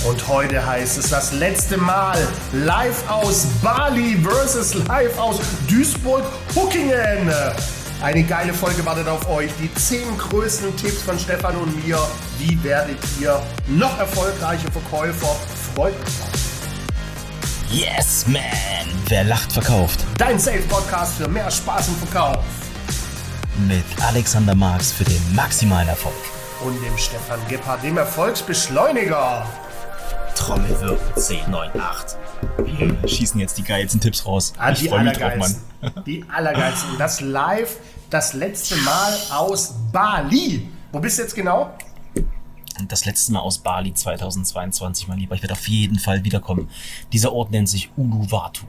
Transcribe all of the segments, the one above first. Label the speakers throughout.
Speaker 1: Und heute heißt es das letzte Mal live aus Bali versus live aus Duisburg-Huckingen. Eine geile Folge wartet auf euch. Die 10 größten Tipps von Stefan und mir. Wie werdet ihr noch erfolgreiche Verkäufer? Freut euch drauf.
Speaker 2: Yes, man! Wer lacht, verkauft.
Speaker 1: Dein Sales-Podcast für mehr Spaß im Verkauf.
Speaker 2: Mit Alexander Marx für den maximalen Erfolg.
Speaker 1: Und dem Stefan Gebhardt, dem Erfolgsbeschleuniger.
Speaker 2: Trommelwirbel 10, 9, 8. Wir schießen jetzt die geilsten Tipps raus.
Speaker 1: Die allergeilsten. Die allergeilsten. Und das live, das letzte Mal aus Bali. Wo bist du jetzt genau?
Speaker 2: Das letzte Mal aus Bali 2022, mein Lieber. Ich werde auf jeden Fall wiederkommen. Dieser Ort nennt sich Uluwatu.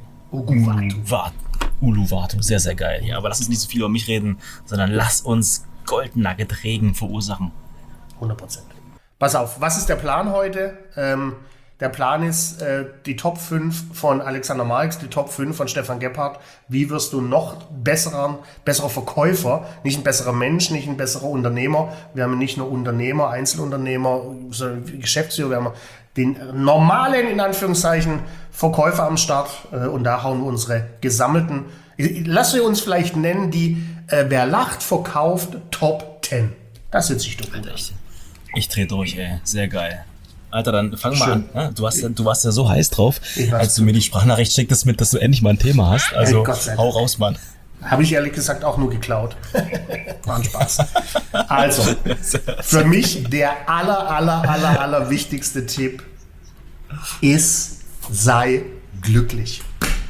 Speaker 2: Uluwatu, sehr, sehr geil. Ja, aber lass uns nicht so viel über mich reden, sondern lass uns Gold-Nugget-Regen verursachen.
Speaker 1: 100%. Pass auf, was ist der Plan heute? Der Plan ist die Top 5 von Alexander Marx, die Top 5 von Stefan Gebhardt. Wie wirst du noch besserer Verkäufer, nicht ein besserer Mensch, nicht ein besserer Unternehmer. Wir haben nicht nur Unternehmer, Einzelunternehmer, sondern Geschäftsführer. Wir haben den normalen, in Anführungszeichen, Verkäufer am Start. Und da hauen wir unsere gesammelten, lass wir uns vielleicht nennen, die Wer lacht, verkauft Top 10. Das hört sich doch gut an.
Speaker 2: Ich dreh durch, ey. Sehr geil. Alter, dann fang mal an. Ne? Du warst ja so heiß drauf, als du mir die Sprachnachricht schicktest, dass du endlich mal ein Thema hast. Also hau raus, Mann.
Speaker 1: Habe ich ehrlich gesagt auch nur geklaut. War ein Spaß. Also, für mich der aller wichtigste Tipp ist, sei glücklich.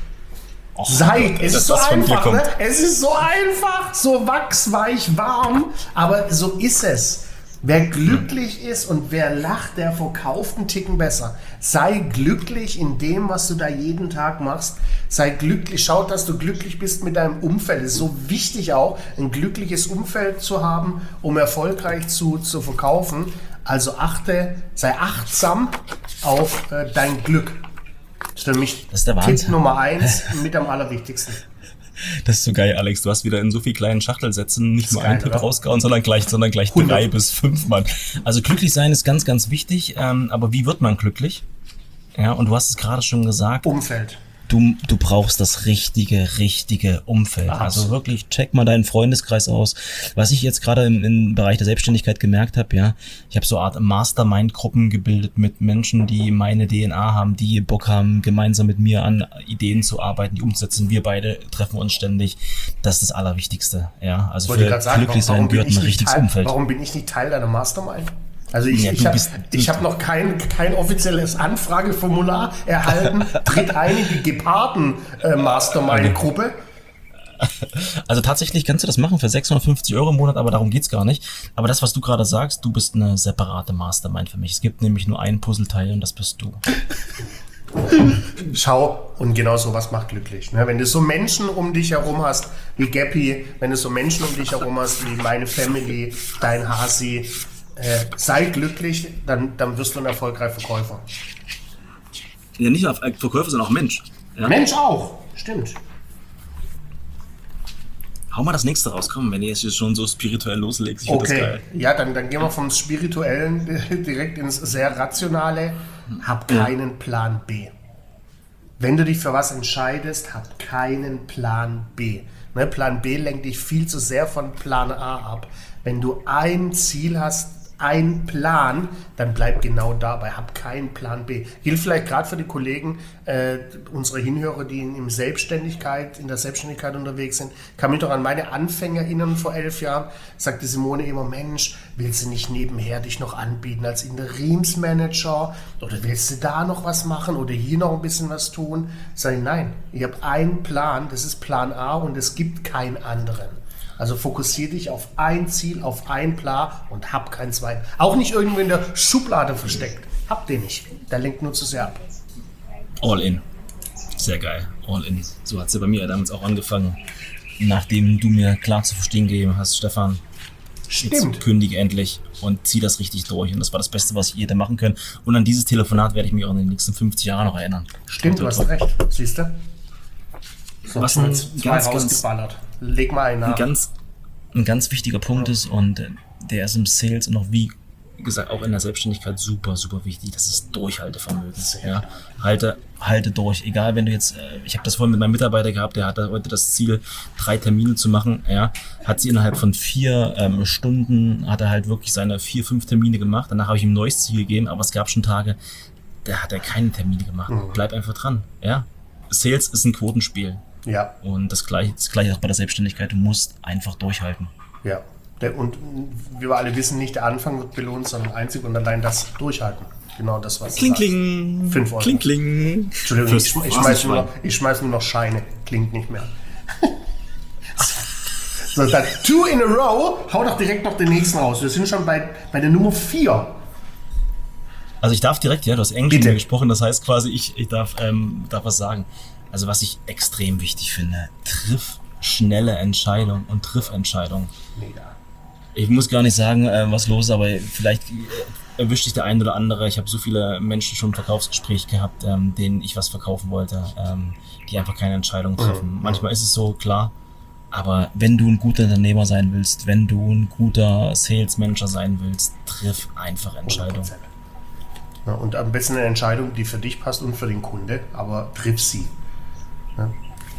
Speaker 1: Es ist so einfach, ne? Es ist so einfach, so wachsweich, warm, aber so ist es. Wer glücklich ist und wer lacht, der verkauft einen Ticken besser. Sei glücklich in dem, was du da jeden Tag machst. Sei glücklich, schau, dass du glücklich bist mit deinem Umfeld. Es ist so wichtig auch, ein glückliches Umfeld zu haben, um erfolgreich zu verkaufen. Also sei achtsam auf dein Glück. Das ist für mich Tipp Nummer 1 mit am allerwichtigsten.
Speaker 2: Das ist so geil, Alex. Du hast wieder in so viel kleinen Schachtelsätzen nicht nur einen Tipp rausgehauen, sondern gleich 3 bis 5, Mann. Also glücklich sein ist ganz, ganz wichtig. Aber wie wird man glücklich? Ja, und du hast es gerade schon gesagt.
Speaker 1: Umfeld.
Speaker 2: Du brauchst das richtige Umfeld. Also wirklich, check mal deinen Freundeskreis aus. Was ich jetzt gerade im Bereich der Selbstständigkeit gemerkt habe, ja, ich habe so eine Art Mastermind-Gruppen gebildet mit Menschen, die meine DNA haben, die Bock haben, gemeinsam mit mir an Ideen zu arbeiten, die umzusetzen. Wir beide treffen uns ständig. Das ist das Allerwichtigste. Ja, also für glücklich sein gehört ein richtiges Umfeld.
Speaker 1: Warum bin ich nicht Teil deiner Mastermind? Also ich habe noch kein offizielles Anfrageformular erhalten. Tritt ein in die Geparden-Mastermind-Gruppe.
Speaker 2: Also tatsächlich kannst du das machen für 650 € im Monat, aber darum geht's gar nicht. Aber das, was du gerade sagst, du bist eine separate Mastermind für mich. Es gibt nämlich nur ein Puzzleteil und das bist du.
Speaker 1: Schau, und genau sowas macht glücklich. Ne? Wenn du so Menschen um dich herum hast, wie Gappy, wenn du so Menschen um dich herum hast, wie meine Family, dein Hasi, sei glücklich, dann wirst du ein erfolgreicher Verkäufer.
Speaker 2: Ja, nicht nur Verkäufer, sondern auch Mensch. Ja?
Speaker 1: Mensch auch, stimmt.
Speaker 2: Hau mal das nächste raus, komm, wenn ihr jetzt schon so spirituell loslegst. Ich finde das geil.
Speaker 1: Ja, dann gehen wir vom Spirituellen direkt ins sehr Rationale. Hab keinen Plan B. Wenn du dich für was entscheidest, hab keinen Plan B. Ne, Plan B lenkt dich viel zu sehr von Plan A ab. Wenn du ein Ziel hast, ein Plan, dann bleib genau dabei, hab keinen Plan B. Gilt vielleicht gerade für die Kollegen, unsere Hinhörer, die in der Selbstständigkeit unterwegs sind. Kann mich doch an meine Anfänge erinnern vor 11 Jahren, sagte Simone immer, Mensch, willst du nicht nebenher dich noch anbieten als Interimsmanager oder willst du da noch was machen oder hier noch ein bisschen was tun? Sag ich, nein, ich habe einen Plan, das ist Plan A und es gibt keinen anderen. Also fokussiere dich auf ein Ziel, auf ein Plan und hab keinen zweiten. Auch nicht irgendwo in der Schublade versteckt. Hab den nicht. Der lenkt nur zu sehr ab.
Speaker 2: All in. Sehr geil. All in. So hat es ja bei mir damals auch angefangen. Nachdem du mir klar zu verstehen gegeben hast, Stefan, jetzt kündige endlich und zieh das richtig durch. Und das war das Beste, was ich je hätte machen können. Und an dieses Telefonat werde ich mich auch in den nächsten 50 Jahren noch erinnern.
Speaker 1: Stimmt, du hast recht. Siehst du? So,
Speaker 2: was ein ganz,
Speaker 1: leg mal einen nach.
Speaker 2: Ein ganz wichtiger Punkt ist und der ist im Sales noch wie wie gesagt, auch in der Selbstständigkeit super, super wichtig. Das ist Durchhaltevermögen. Ja. Halte durch. Egal, wenn du jetzt, ich habe das vorhin mit meinem Mitarbeiter gehabt, der hatte heute das Ziel, 3 Termine zu machen. Ja. Hat sie innerhalb von 4 Stunden, hat er halt wirklich seine 4, 5 Termine gemacht. Danach habe ich ihm ein neues Ziel gegeben, aber es gab schon Tage, da hat er keine Termine gemacht. Bleib einfach dran. Ja. Sales ist ein Quotenspiel.
Speaker 1: Ja.
Speaker 2: Und das Gleiche auch bei der Selbstständigkeit. Du musst einfach durchhalten.
Speaker 1: Ja. Und wie wir alle wissen, nicht der Anfang wird belohnt, sondern einzig und allein das Durchhalten. Genau das, was
Speaker 2: Kling,
Speaker 1: du sagst.
Speaker 2: kling.
Speaker 1: 5 Euro.
Speaker 2: Kling, kling.
Speaker 1: Entschuldigung, ich schmeiß nur noch Scheine. Klingt nicht mehr. So, dann 2 in a row. Hau doch direkt noch den nächsten raus. Wir sind schon bei der Nummer 4.
Speaker 2: Also ich darf direkt, ja, du hast Englisch
Speaker 1: Bitte.
Speaker 2: mit mir gesprochen, das heißt quasi, ich darf was sagen. Also was ich extrem wichtig finde, triff schnelle Entscheidung und triff Entscheidung.
Speaker 1: Mega.
Speaker 2: Ich muss gar nicht sagen, was los ist, aber vielleicht erwischt dich der ein oder andere. Ich habe so viele Menschen schon im Verkaufsgespräch gehabt, denen ich was verkaufen wollte, die einfach keine Entscheidung treffen. Manchmal ist es so, klar, aber wenn du ein guter Unternehmer sein willst, wenn du ein guter Sales Manager sein willst, triff einfach Entscheidungen.
Speaker 1: 100%. Ja, und am besten eine Entscheidung, die für dich passt und für den Kunde, aber triff sie. Ja.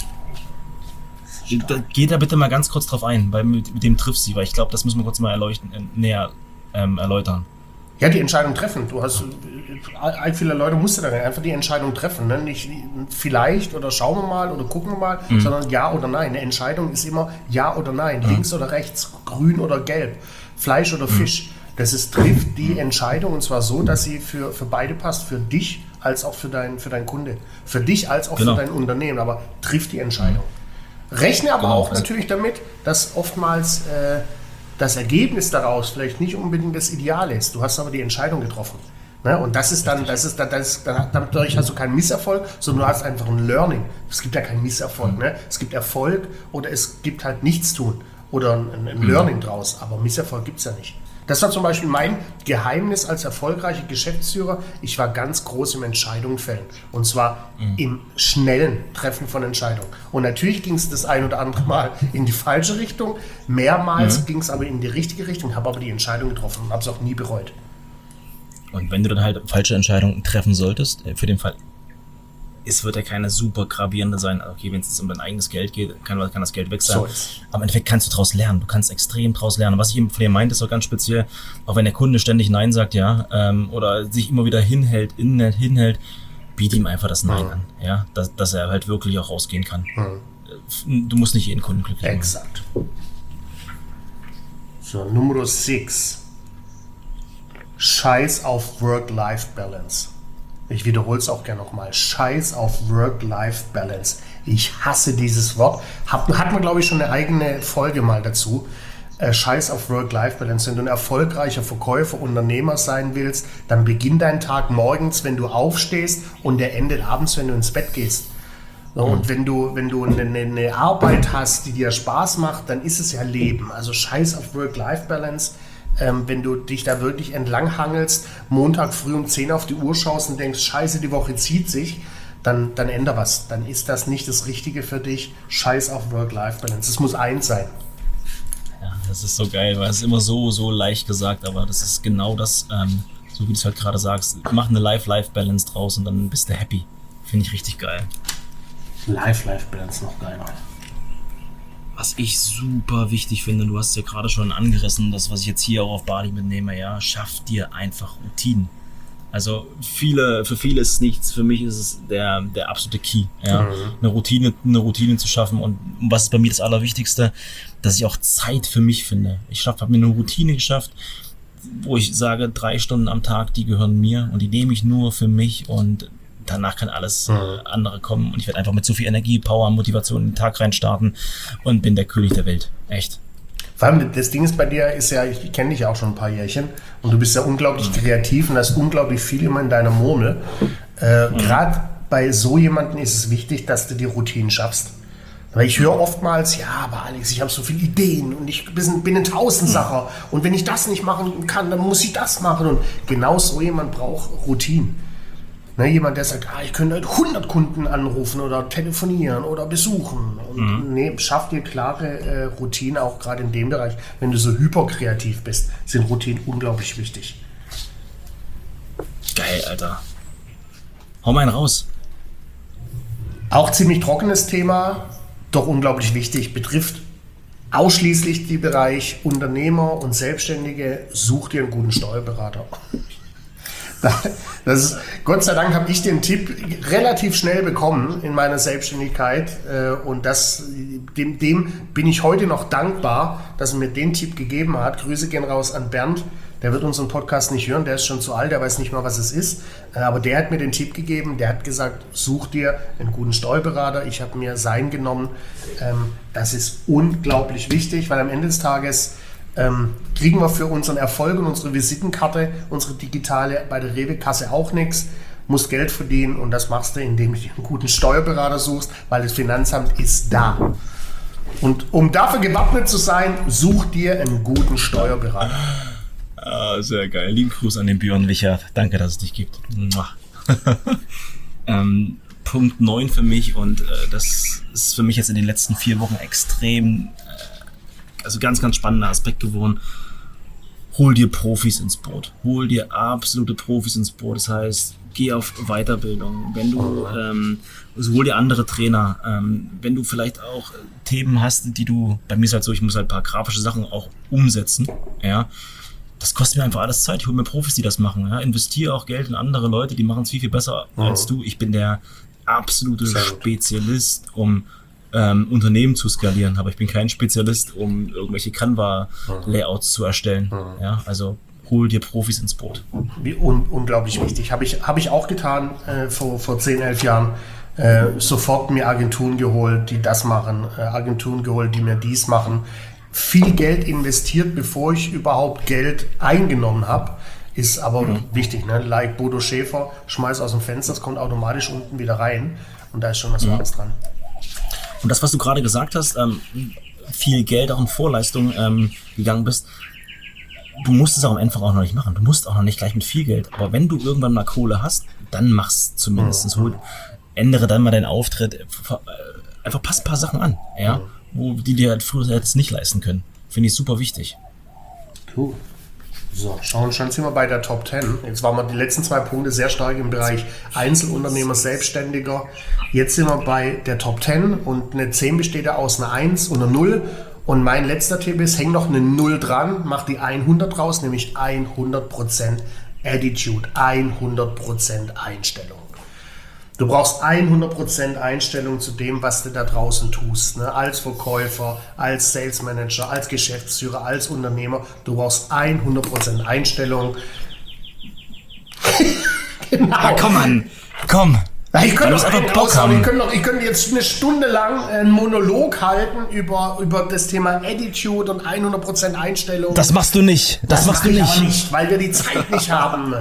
Speaker 2: Geh da bitte mal ganz kurz drauf ein, weil mit dem triff sie, weil ich glaube, das müssen wir kurz mal näher erläutern.
Speaker 1: Ja, die Entscheidung treffen. Du hast, viele Leute musst du dann einfach die Entscheidung treffen. Ne? Nicht vielleicht oder schauen wir mal oder gucken wir mal, sondern ja oder nein. Eine Entscheidung ist immer ja oder nein, links oder rechts, grün oder gelb, Fleisch oder Fisch. Das ist, trifft die Entscheidung und zwar so, dass sie für beide passt, für dich als auch für deinen Kunde. Für dich als auch für dein Unternehmen, aber trifft die Entscheidung. Rechne aber auch natürlich damit, dass oftmals das Ergebnis daraus vielleicht nicht unbedingt das Ideale ist. Du hast aber die Entscheidung getroffen. Ne? Und das ist dann, dadurch hast du keinen Misserfolg, sondern du hast einfach ein Learning. Es gibt ja keinen Misserfolg. Ne? Es gibt Erfolg oder es gibt halt Nichtstun oder ein Learning draus. Aber Misserfolg gibt es ja nicht. Das war zum Beispiel mein Geheimnis als erfolgreicher Geschäftsführer. Ich war ganz groß im Entscheidungen fällen. Und zwar im schnellen Treffen von Entscheidungen. Und natürlich ging es das ein oder andere Mal in die falsche Richtung. Mehrmals ging es aber in die richtige Richtung. Habe aber die Entscheidung getroffen und habe es auch nie bereut.
Speaker 2: Und wenn du dann halt falsche Entscheidungen treffen solltest, für den Fall, es wird ja keine super gravierende sein. Okay, wenn es um dein eigenes Geld geht, kann das Geld weg sein. So aber im Endeffekt kannst du daraus lernen. Du kannst extrem daraus lernen. Was ich eben von dir meinte, ist auch ganz speziell, auch wenn der Kunde ständig Nein sagt, ja, oder sich immer wieder hinhält, biete ihm einfach das Nein an. Ja, dass er halt wirklich auch rausgehen kann. Du musst nicht jeden Kunden glücklich machen.
Speaker 1: Exakt. So, Nummer 6. Scheiß auf Work-Life-Balance. Ich wiederhole es auch gerne nochmal. Scheiß auf Work-Life-Balance. Ich hasse dieses Wort. Hat man, glaube ich, schon eine eigene Folge mal dazu. Scheiß auf Work-Life-Balance. Wenn du ein erfolgreicher Verkäufer, Unternehmer sein willst, dann beginn deinen Tag morgens, wenn du aufstehst und der endet abends, wenn du ins Bett gehst. So, und wenn du eine Arbeit hast, die dir Spaß macht, dann ist es ja Leben. Also scheiß auf Work-Life-Balance. Wenn du dich da wirklich entlang hangelst, Montag früh um 10 auf die Uhr schaust und denkst, scheiße, die Woche zieht sich, dann änder was. Dann ist das nicht das Richtige für dich. Scheiß auf Work-Life-Balance. Es muss eins sein.
Speaker 2: Ja, das ist so geil, weil es ist immer so leicht gesagt, aber das ist genau das, so wie du es halt gerade sagst. Mach eine Life-Life-Balance draus und dann bist du happy. Finde ich richtig geil.
Speaker 1: Life-Life-Balance noch geiler.
Speaker 2: Was ich super wichtig finde, du hast es ja gerade schon angerissen, das, was ich jetzt hier auch auf Bali mitnehme, ja, schaff dir einfach Routinen. Also für viele ist es nichts, für mich ist es der absolute Key, ja, eine Routine zu schaffen. Und was ist bei mir das Allerwichtigste, dass ich auch Zeit für mich finde. Ich habe mir eine Routine geschafft, wo ich sage, 3 Stunden am Tag, die gehören mir und die nehme ich nur für mich und danach kann alles andere kommen und ich werde einfach mit so viel Energie, Power, Motivation in den Tag reinstarten und bin der König der Welt. Echt.
Speaker 1: Vor allem das Ding ist bei dir, ist ja, ich kenne dich ja auch schon ein paar Jährchen und du bist ja unglaublich kreativ und hast unglaublich viel immer in deiner Murmel. Gerade bei so jemandem ist es wichtig, dass du die Routinen schaffst. Weil ich höre oftmals, ja, aber Alex, ich habe so viele Ideen und ich bin ein Tausendsacher und wenn ich das nicht machen kann, dann muss ich das machen. Und genau so jemand braucht Routinen. Ne, jemand, der sagt, ich könnte 100 Kunden anrufen oder telefonieren oder besuchen. Und nee, schaff dir klare Routinen, auch gerade in dem Bereich. Wenn du so hyperkreativ bist, sind Routinen unglaublich wichtig.
Speaker 2: geil, Alter. Hau mal einen raus.
Speaker 1: Auch ziemlich trockenes Thema, doch unglaublich wichtig, betrifft ausschließlich den Bereich Unternehmer und Selbstständige. Such dir einen guten Steuerberater. Gott sei Dank habe ich den Tipp relativ schnell bekommen in meiner Selbstständigkeit und dem bin ich heute noch dankbar, dass er mir den Tipp gegeben hat. Grüße gehen raus an Bernd, der wird unseren Podcast nicht hören, der ist schon zu alt, der weiß nicht mal, was es ist, aber der hat mir den Tipp gegeben, der hat gesagt, such dir einen guten Steuerberater. Ich habe mir seinen genommen. Das ist unglaublich wichtig, weil am Ende des Tages kriegen wir für unseren Erfolg und unsere Visitenkarte, unsere digitale, bei der Rewe-Kasse auch nichts, musst Geld verdienen und das machst du, indem du einen guten Steuerberater suchst, weil das Finanzamt ist da. Und um dafür gewappnet zu sein, such dir einen guten Steuerberater.
Speaker 2: Ah, sehr geil. Lieben Gruß an den Björn Wichert. Danke, dass es dich gibt. Punkt 9 für mich und das ist für mich jetzt in den letzten 4 Wochen extrem also ganz, ganz spannender Aspekt geworden. Hol dir Profis ins Boot. Hol dir absolute Profis ins Boot. Das heißt, geh auf Weiterbildung. Wenn du, also hol dir andere Trainer. Wenn du vielleicht auch Themen hast, die du, bei mir ist halt so, ich muss halt ein paar grafische Sachen auch umsetzen. Ja. Das kostet mir einfach alles Zeit. Ich hol mir Profis, die das machen. Ja. Investiere auch Geld in andere Leute, die machen es viel, viel besser als du. Ich bin der absolute Spezialist, um Unternehmen zu skalieren, aber ich bin kein Spezialist, um irgendwelche Canva-Layouts zu erstellen. Ja, also hol dir Profis ins Boot.
Speaker 1: Unglaublich wichtig. Habe ich auch getan vor 10, 11 Jahren. Sofort mir Agenturen geholt, die das machen, Agenturen geholt, die mir dies machen. Viel Geld investiert, bevor ich überhaupt Geld eingenommen habe. Ist aber wichtig, ne? Like Bodo Schäfer, schmeiß aus dem Fenster, das kommt automatisch unten wieder rein und da ist schon was Wahres dran.
Speaker 2: Und das, was du gerade gesagt hast, viel Geld auch in Vorleistung gegangen bist, du musst es auch einfach auch noch nicht machen. Du musst auch noch nicht gleich mit viel Geld. Aber wenn du irgendwann mal Kohle hast, dann mach's zumindest. Ändere dann mal deinen Auftritt. Einfach pass ein paar Sachen an, ja, wo die dir halt früher jetzt nicht leisten können. Finde ich super wichtig.
Speaker 1: Cool. So, schon sind wir bei der Top 10. Jetzt waren wir die letzten 2 Punkte sehr stark im Bereich Einzelunternehmer, Selbstständiger. Jetzt sind wir bei der Top 10 und eine 10 besteht ja aus einer 1 und einer 0. Und mein letzter Tipp ist, häng noch eine 0 dran, mach die 100 raus, nämlich 100% Attitude, 100% Einstellung. Du brauchst 100% Einstellung zu dem, was du da draußen tust. Ne? Als Verkäufer, als Sales Manager, als Geschäftsführer, als Unternehmer. Du brauchst 100% Einstellung.
Speaker 2: Genau. Ja, komm an, komm.
Speaker 1: Ja, ich könnte jetzt eine Stunde lang einen Monolog halten über das Thema Attitude und 100% Einstellung.
Speaker 2: Das machst du nicht. Das machst du
Speaker 1: nicht, weil wir die Zeit nicht haben.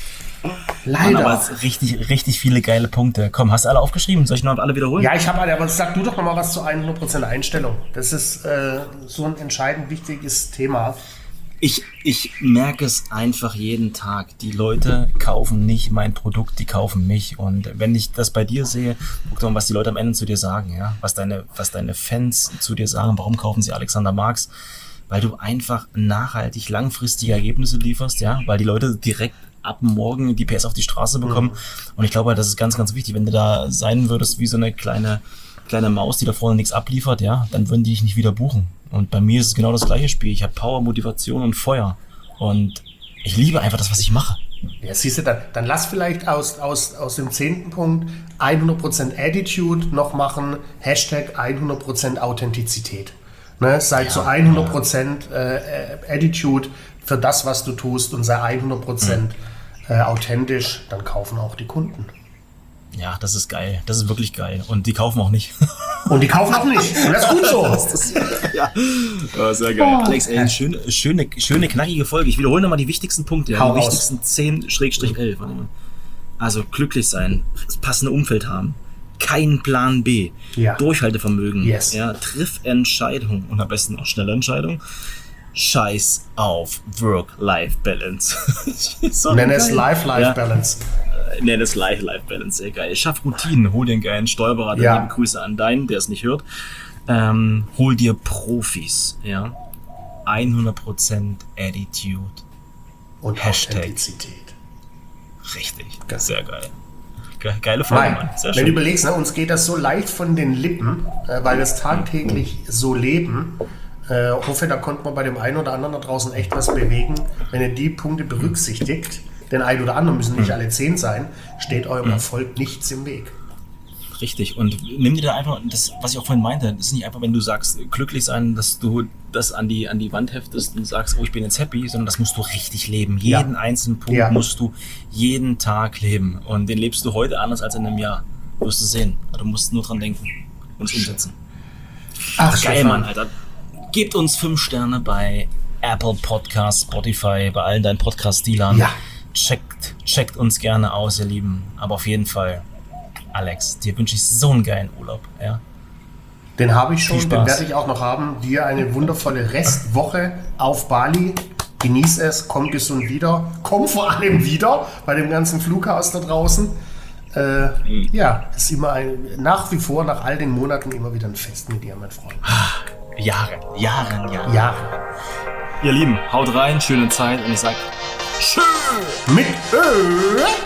Speaker 1: Leider.
Speaker 2: Aber richtig viele geile Punkte. Komm, hast du alle aufgeschrieben? Soll ich noch alle wiederholen?
Speaker 1: Ja, ich habe alle, aber sag du doch noch mal was zu 100% Einstellung. Das ist so ein entscheidend wichtiges Thema.
Speaker 2: Ich merke es einfach jeden Tag. Die Leute kaufen nicht mein Produkt, die kaufen mich. Und wenn ich das bei dir sehe, guck doch mal, was die Leute am Ende zu dir sagen, ja, was deine Fans zu dir sagen, warum kaufen sie Alexander Marx? Weil du einfach nachhaltig langfristige Ergebnisse lieferst, ja, weil die Leute direkt ab morgen die PS auf die Straße bekommen. Und ich glaube, das ist ganz, ganz wichtig. Wenn du da sein würdest wie so eine kleine Maus, die da vorne nichts abliefert, ja, dann würden die dich nicht wieder buchen. Und bei mir ist es genau das gleiche Spiel. Ich habe Power, Motivation und Feuer. Und ich liebe einfach das, was ich mache.
Speaker 1: Ja, siehst du, dann lass vielleicht aus dem 10. Punkt 100% Attitude noch machen, Hashtag 100% Authentizitid. Ne, sei zu 100% Attitude für das, was du tust und sei 100% authentisch, dann kaufen auch die Kunden.
Speaker 2: Ja, das ist geil. Das ist wirklich geil. Und die kaufen auch nicht.
Speaker 1: Und die kaufen auch nicht. Und das ist gut so.
Speaker 2: Ja, sehr geil. Alex, ey, schöne knackige Folge. Ich wiederhole nochmal die wichtigsten Punkte. Ja, die wichtigsten 10-11. Also glücklich sein, das passende Umfeld haben, keinen Plan B, Durchhaltevermögen, triff Entscheidungen und am besten auch schnelle Entscheidungen. Scheiß auf Work-Life-Balance.
Speaker 1: Nenn es Life-Balance.
Speaker 2: Nenn es Life-Balance, sehr geil. Schaff Routinen, hol dir einen geilen Steuerberater, liebe Grüße an deinen, der es nicht hört. Hol dir Profis, ja. 100% Attitude.
Speaker 1: Und
Speaker 2: Hashtag.
Speaker 1: Authentizität.
Speaker 2: Richtig, sehr geil. Geile Folge, Mann. Sehr schön.
Speaker 1: Wenn du überlegst, ne, uns geht das so leicht von den Lippen, weil wir es tagtäglich so leben. Hoffe, da konnte man bei dem einen oder anderen da draußen echt was bewegen. Wenn ihr die Punkte berücksichtigt, den einen oder anderen müssen nicht alle 10 sein, steht eurem Erfolg nichts im Weg.
Speaker 2: Richtig. Und nimm dir da einfach, das, was ich auch vorhin meinte, das ist nicht einfach, wenn du sagst, glücklich sein, dass du das an die Wand heftest und sagst, oh, ich bin jetzt happy, sondern das musst du richtig leben. Jeden einzelnen Punkt musst du jeden Tag leben. Und den lebst du heute anders als in einem Jahr. Wirst du sehen. Du musst nur dran denken und es umsetzen.
Speaker 1: Ach,
Speaker 2: geil, Mann, Alter. Gebt uns 5 Sterne bei Apple Podcasts, Spotify, bei allen deinen Podcast-Dealern.
Speaker 1: Ja.
Speaker 2: Checkt uns gerne aus, ihr Lieben. Aber auf jeden Fall, Alex, dir wünsche ich so einen geilen Urlaub. Ja?
Speaker 1: Den habe ich schon, den werde ich auch noch haben. Dir eine wundervolle Restwoche auf Bali. Genieß es, komm gesund wieder. Komm vor allem wieder bei dem ganzen Flughaus da draußen. Ja, ist immer nach wie vor, nach all den Monaten, immer wieder ein Fest mit dir, mein Freund.
Speaker 2: Jahre.
Speaker 1: Jahre.
Speaker 2: Ihr Lieben, haut rein, schöne Zeit und ich sag tschüss
Speaker 1: mit Ö.